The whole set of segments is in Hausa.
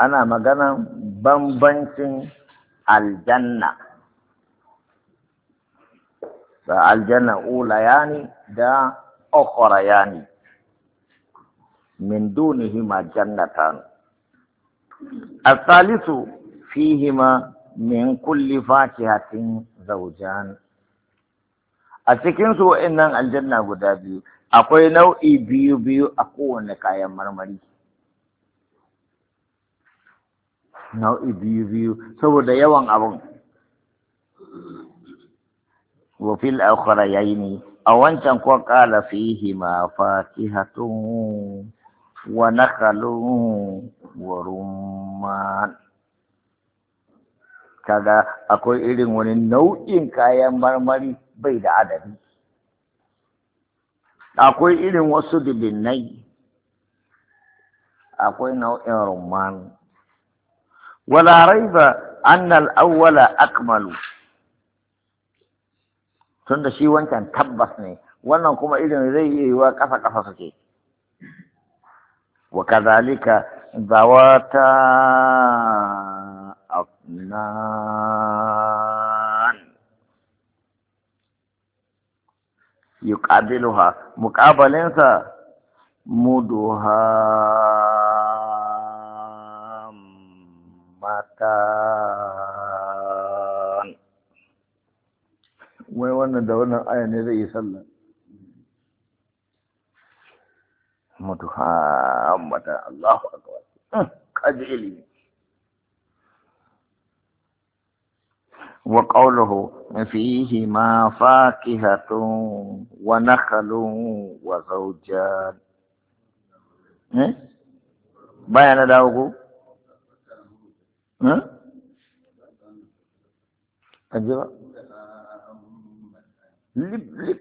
ana maganan bambancin aljanna da aljanna ulayani da ukhrayani min dunihima jannatan الثالث فيهما من كل فاكهة زوجان a cikinsu wa'annan aljanna guda biyu akwai nau'i biyu a kowane kayan marmari nau'i biyu saboda yawan abun wa fil akhrayaini a wancan ko qala fihi ma fakihatun wa nakhalun wa rumman kaga akwai irin wani nau'in kayan marmari bai da adadi akwai irin wasu dubinai akwai nau'in rumman wala raiba anna al-awwala akmalu tunda shi wancan tabbas ne wannan kuma irin zai yi wa kafa suke wa kadhalika zawata afnan yuqabiluha muqabalinsa muduha matan wai wannan da wannan aya ne zai yi sallah muduha matan Allahu akbar kaji ilimi وقوله فيهما فاكهة ونخل وزوجان بيان داوكو أجيبا لب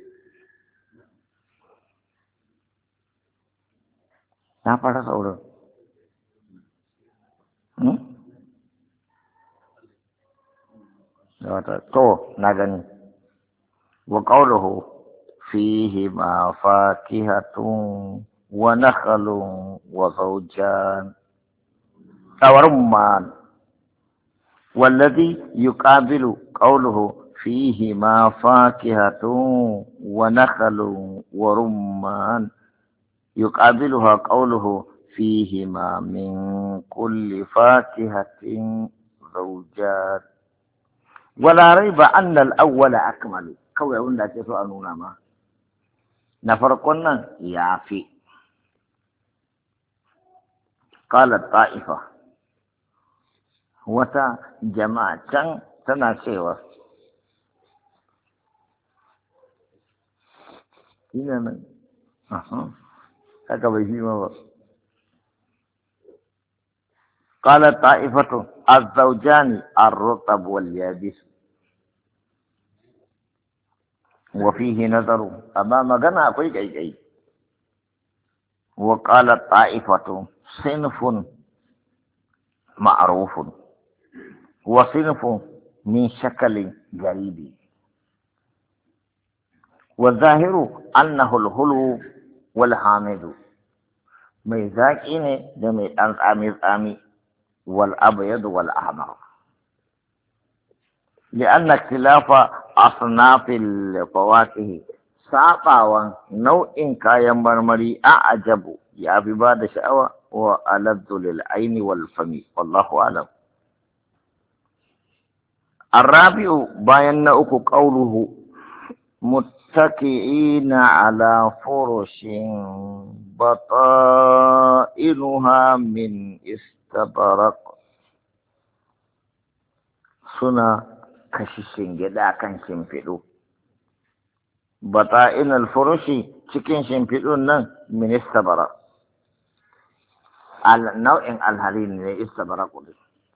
na fara sauran to na gani wa qawluhu fihi ma fakihatun wa nakhlun wa zawjan tawarman والذي يقابل قوله فيهما فاكهة ونخل ورمان يقابلها قوله فيهما من كل فاكهة زوجان ولا ريب أن الأول أكمل كوي أقول لك سؤالنا ما نفرقنا يعفي قالت طائفة وتا جماعة تناسيوة هنا من هكذا بيجيما قالت طائفة الزوجان الرطب واليابس وفيه نظر أمام جنا قيد وقالت طائفة صنف معروف وصنف من شكل غريب والظاهر أنه الهلو والحامد ميزاكين دمي أمي والأبيض والأحمر لأن اختلاف أصناف الفواكه ساقا نوع كايا مرمري أعجب يا بباد شأوى وألذ للعين والفم والله أعلم الرابع بيان قوله متكئين على فرش بطائنها من استبرق سنة كششين جدا كان شنفدو بطائن الفرش cikin shimfiɗun nan min istabara nau'in alharin ne istabara kudu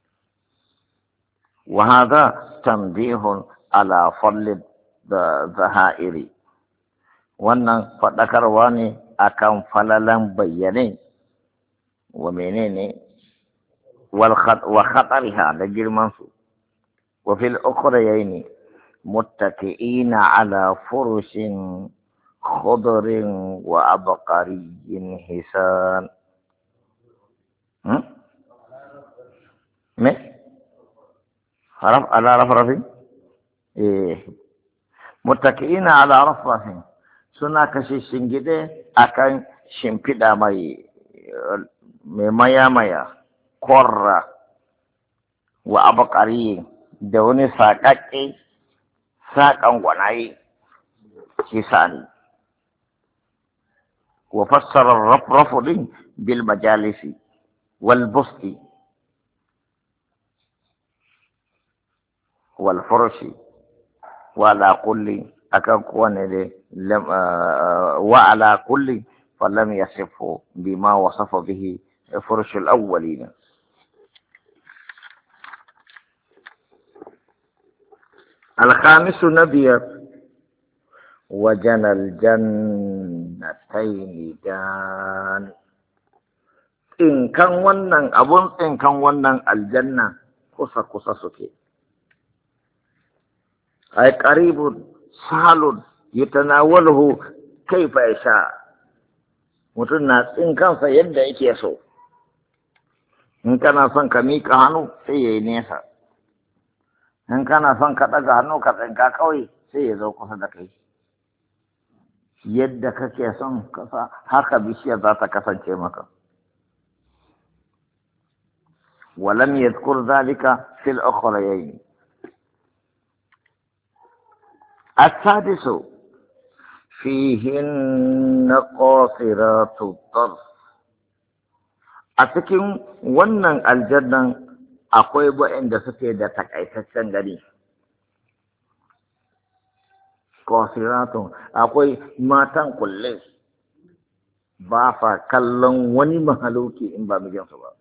wa hadha tanbihun ala fadli da zaha'iri wannan faɗakarwa ne akan falalan bayyane wa menene wa khatariha da girman su wa fil ukhrayaini muttaki'ina ala furushin khudrin wa abqariyyin hisan me haraf ala rafrafin muttaki'ina ala rafrafin suna kashe shingide akan shimfiɗa mai maya-maya korra wa abakari da wani saƙaƙe saƙan gwanaye shi sani wa fassarar rafrafu din bil majalisi wal busti wal furushi wa ala kulli akan kowane da wa ala kulli falam yasifu bima wasafa bihi furushul awwalin. الخامس نبير وجنى الجنتين دان إن كان ونن أبون إن كان ونن الجنة كسا كسا سكي أي قريب سهل يتناوله كيف يشاء متنا إن كان سيد يكيسو إن كان سنك ميكا هنو سيئنيسا in kana son ka ɗaga hannu ka tsinka kawai sai ya zo kusa da kai yadda kake son kasa haka bishiyar za ta kasance maka walam yadhkur zalika fil ukhrayayn. السادس فيهن قاصرات الطرف أتكين ونن الجنة akwai waɗanda suke da takaitaccen gani kosiratun akwai matan kulle ba fa kallon wani mahaluki in ba mijinsu ba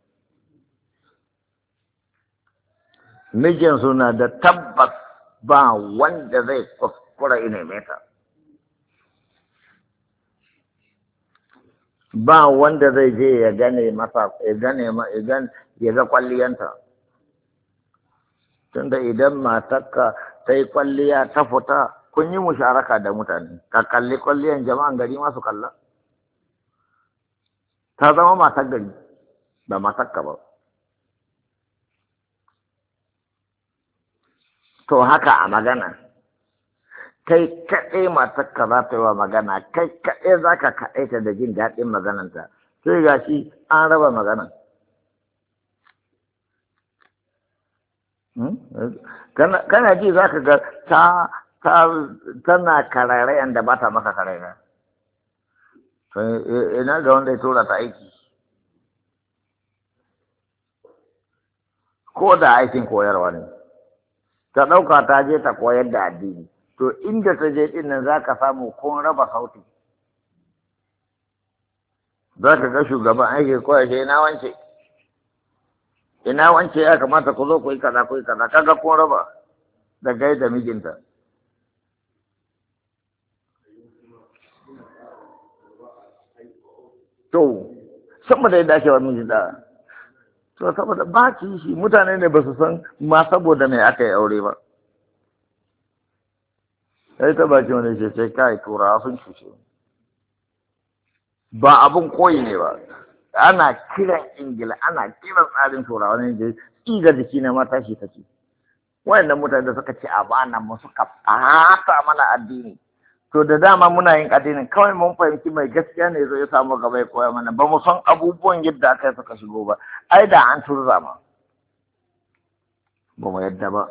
mijinsu na da tabbas ba wanda zai kuskura ina meta ba wanda zai je ya gane masa ya ga kwalliyanta tunda idan matarka ta yi kwalliya ta fita kun yi musharaka da mutane ka kalli kwalliyan jama'an gari masu kalla ta zama matar gari ba matarka ba to haka a magana kai kaɗai matarka za ta yi wa magana kai kaɗai za ka kaɗaita da jin daɗin magananta sai ga shi an raba magana kana ji za ka ga tana kararayan da ba ta maka karara ina ga wanda ya tura ta aiki ko da aikin koyarwa ne ta ɗauka ta je ta koyar da addini to inda ta je ɗin nan za ka samu kun raba sauti za ka ga shugaban aiki koyar shi ina wance ya kamata ku zo ku yi kaza kaga kun raba da gaida mijinta to saboda yadda ake wa mijinta to saboda ba ki shi mutane ne ba su san ma saboda mai aka yi aure ba sai ta baki wani ce sai kai turawa sun cuce ba abun koyi ne ba ana kiran ingila ana kiran tsarin turawa ne da tsiga jiki na mata shi take wayannan mutane da suka ce a bana mu suka fata mana addini to da dama muna yin addinin kawai mun fahimci mai gaskiya ne zai samu gaba ya koya mana ba mu san abubuwan yadda aka yi suka shigo ba ai da an turza ma ba mu yadda ba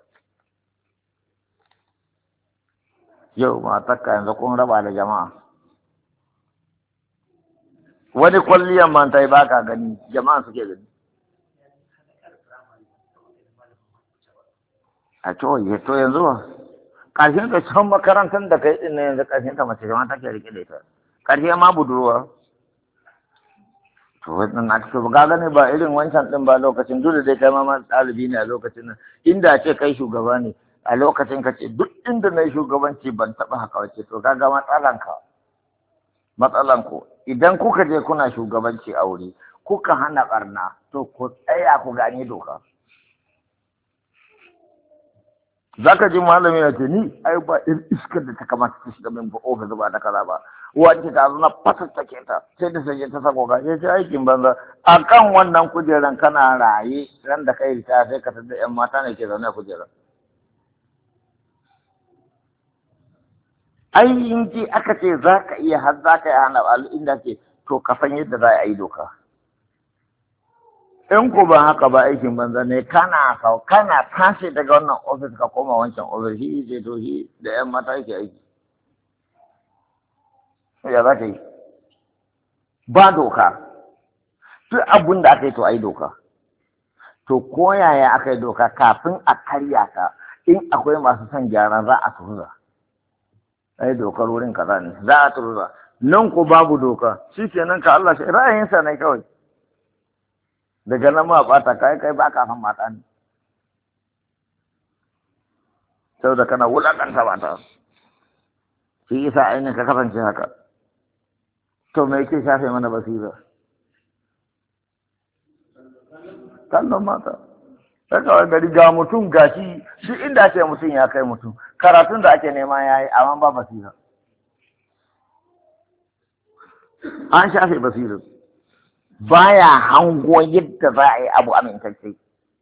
yau matakka yanzu kun raba da jama'a wani kwalliyan man ta yi baka gani jama'a suke gani a to yanzu ba ƙarshen ka can makarantar da kai ɗin na yanzu ƙarshen ka mace jama'a take rike da ita ƙarshe ma budurwa to wannan na cikin ba gane ba irin wancan ɗin ba lokacin duk da dai kai ma ɗalibi ne a lokacin nan inda ce kai shugaba ne a lokacin ka ce duk inda na yi shugabanci ban taɓa haka wace to kaga matsalanku idan kuka je kuna shugabanci a wuri kuka hana ɓarna to ku tsaya ku gane doka za ka ji malami na ce ni ai ba irin iskar da ta kamata ta shiga min ofis ba ta kaza ba wacce ta zuna fatattake ta sai ta sanye ta sako ka sai aikin banza a kan wannan kujeran kana raye ran da kai ta sai ka tada yan mata ne ke zaune a kujeran ai in ji aka ce za ka iya har za ka yi hana inda ke to ka san yadda za a yi doka in ku ba haka ba aikin banza ne kana tashi daga wannan ofis ka koma wancan ofis shi ce to shi da yan mata yake aiki ya za ka yi ba doka duk abin da aka yi to a yi doka to ko yaya aka yi doka kafin a karya ka in akwai masu son gyara za a turza ai dokar wurin kaza ne za a turza nan ko babu doka shi kenan ka Allah shi ra'ayinsa ne kawai daga nan ma bata kai ba ka san mata ne saboda kana wulakanta mata shi yasa ainihin ka kasance haka to me yake shafe mana basira kallon mata sai kawai gari ga mutum gashi shi inda ce mutum ya kai mutum karatun da ake nema ya yi amma ba basira an shafe basirar baya hango yadda za a yi abu amintacce.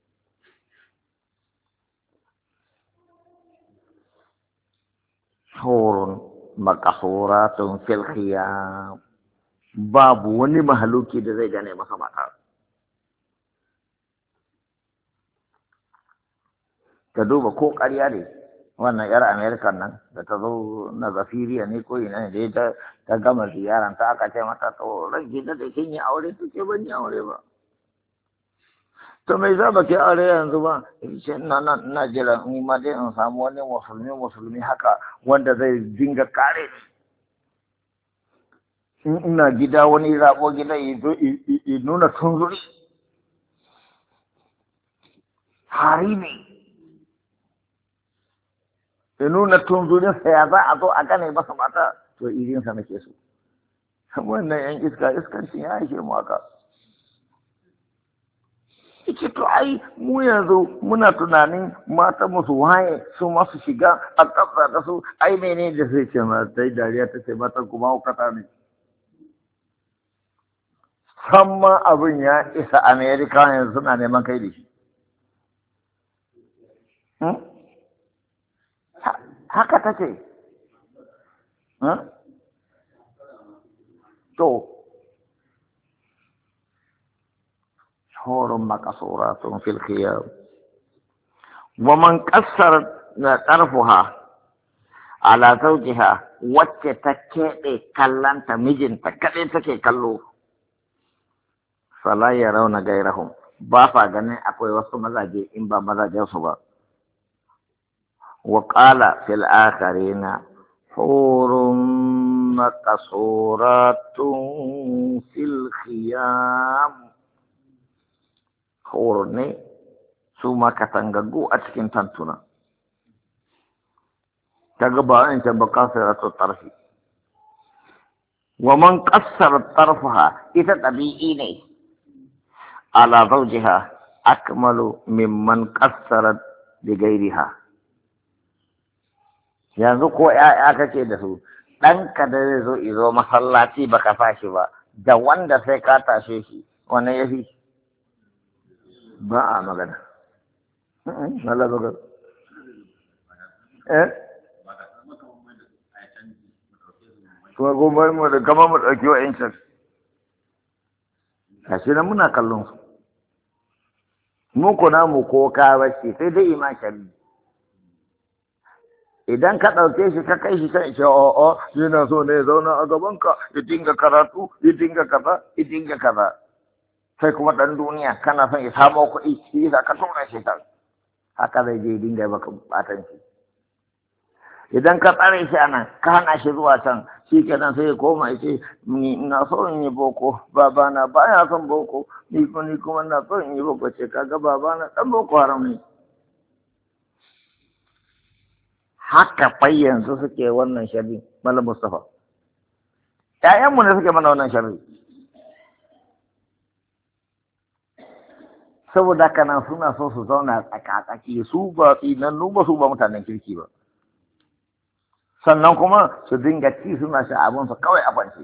Hurun makasuratun fil khiyam babu wani mahaluki da zai gane masa mata. Ka duba ko ƙarya ne wannan yar Amerikan nan da ta zo na zafiriya ne ko ina ne da ta gama ziyaran ta aka ce mata to rage da kin yi aure to ke ban yi aure ba to me za ba ke aure yanzu ba ce na jira ni ma dai in samu wani musulmi haka wanda zai dinga kare ni in ina gida wani rabo gida ya nuna tunzuri harimi ya nuna tunzurinsa ya za a zo a gane masa mata to irinsa nake so wannan yan iskancin ya ishe mu haka ike to ai mu yanzu muna tunanin mata musu waye su masu shiga a ƙasa da su ai mene da sai ce ma sai dariya ta ce mata kuma hukata ne san ma abin ya isa Amerika yanzu suna neman kai da shi haka ta ce to hurun makasuratun fil khiyam wa man qassara tarfuha ala zawjiha wacce ta keɓe kallanta mijinta kaɗai take kallo fala yarawna gairahum ba fa ganin akwai wasu mazaje in ba mazajen su ba وقال في الآخرين حور مقصورات في الخيام حور ne su ma katangaggu a cikin tantuna kaga ba in ta bakasiratu tarfi wa man qassara tarfaha ita tabi'i ne ala zawjiha akmalu mimman qassara bi ghairiha yanzu ko ‘ya'ya kake da su ɗanka da zai zo izo masallaci ba ka fashi ba da wanda sai ka tashe shi wannan ya fi ba a magana Allah magana kuma gomar mu da kama mu ɗauki wa ‘yancin gashi nan muna kallon su mu kuna mu ko ka bace sai dai iman shari'i idan ka ɗauke shi ka kai shi kan ce o'o yana so ne ya zauna a gabanka ya dinga karatu ya dinga kaza sai kuma ɗan duniya kana son ya samo kuɗi shi yasa ka tura shi kan haka zai je dinga baka batan shi idan ka tsare shi anan ka hana shi zuwa can shi kenan sai ya koma ya ce ni ina so in yi boko babana baya son boko ni kuma ina so in yi boko ce kaga babana ɗan boko haram ne haka fai yanzu suke wannan sharri Malam Mustafa ƴaƴanmu ne suke mana wannan sharri saboda kana suna so su zauna tsaka-tsaki su ba tsinannu ba su ba mutanen kirki ba sannan kuma su dinga ci suna sha abinsu kawai a kwance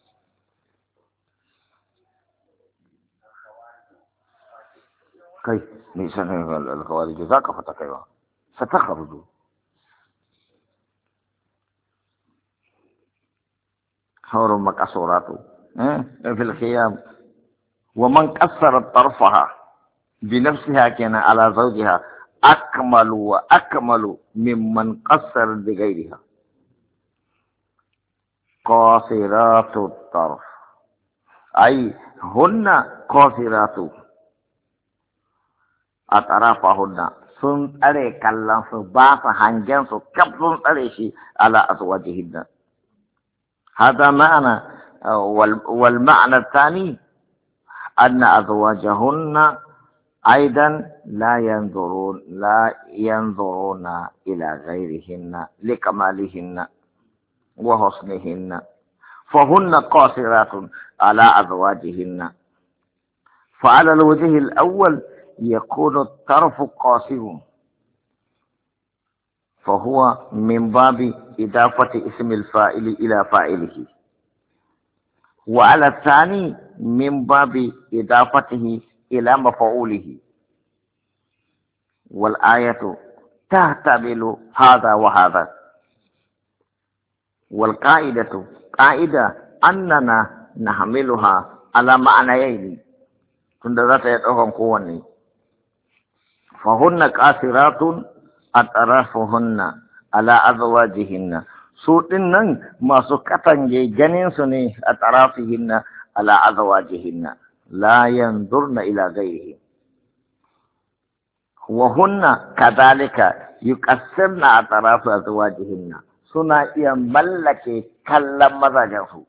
kai mai sanin alkawari za ka fata kaiwa ستخرج حور مكسورات في الخيام ومن كسرت طرفها بنفسها كان على زوجها أكمل وأكمل ممن قصر بغيرها قاصرات الطرف أي هن قاصرات أطرافهن sun tsare kallon su ba su hangen su kaf sun tsare shi ala azwajihinna hada ma'ana wal ma'na thani anna azwajahunna aidan la yanzuruna ila ghayrihinna likamalihinna wa husnihinna fahunna qasiratun ala azwajihinna fa ala alwajhi alawwal يكون الطرف قاصر فهو من باب إضافة اسم الفاعل إلى فاعله وعلى الثاني من باب إضافته إلى مفعوله والآية تحتمل هذا وهذا والقاعدة قاعدة أننا نحملها على معنيين تند ذات يتوهم قواني فهن قاصرات أطرافهن على أزواجهن سوتنن ما سكتن جنين سني أطرافهن على أزواجهن لا ينظرن إلى غيره وهن كذلك يكسرن أطراف أزواجهن سنا يملك كلام مزاجه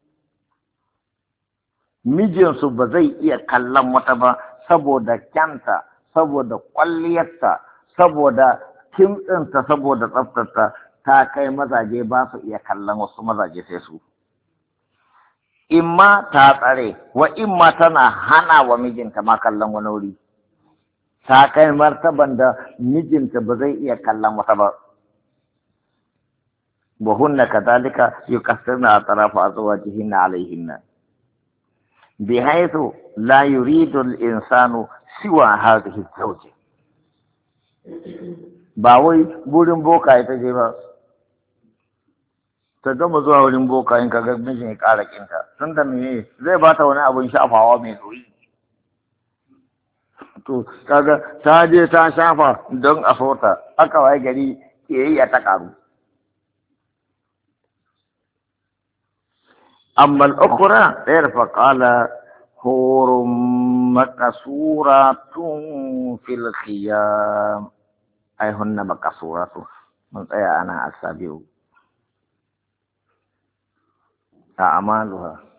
mijinsu ba zai iya kallon wata ba saboda kyanta saboda kwalliyarta saboda kimtsinta saboda tsaftarta ta kai mazaje ba su iya kallon wasu mazaje sai su imma ta tsare wa imma tana hana wa mijinta ma kallon wani wuri ta kai martaban da mijinta ba zai iya kallon wata ba وهن كذلك يكسرن أطراف أزواجهن عليهن بحيث لا يريد الإنسان سوى هذه الزوجة باوي بولن بوكا يتجيبا تدوم زوا بولن بوكا إنك قد مجن يكالك إنك سندمي زي باتا وانا أبو إنشاء فاوا ميزوي to kaga ta je ta shafa don a sota aka waye gari kiyayya ta karu amma al-ukhra irfa qala hurum makasuratun fil khiyam ay hunna makasuratu mun tsaya ana asabiu ta amaluha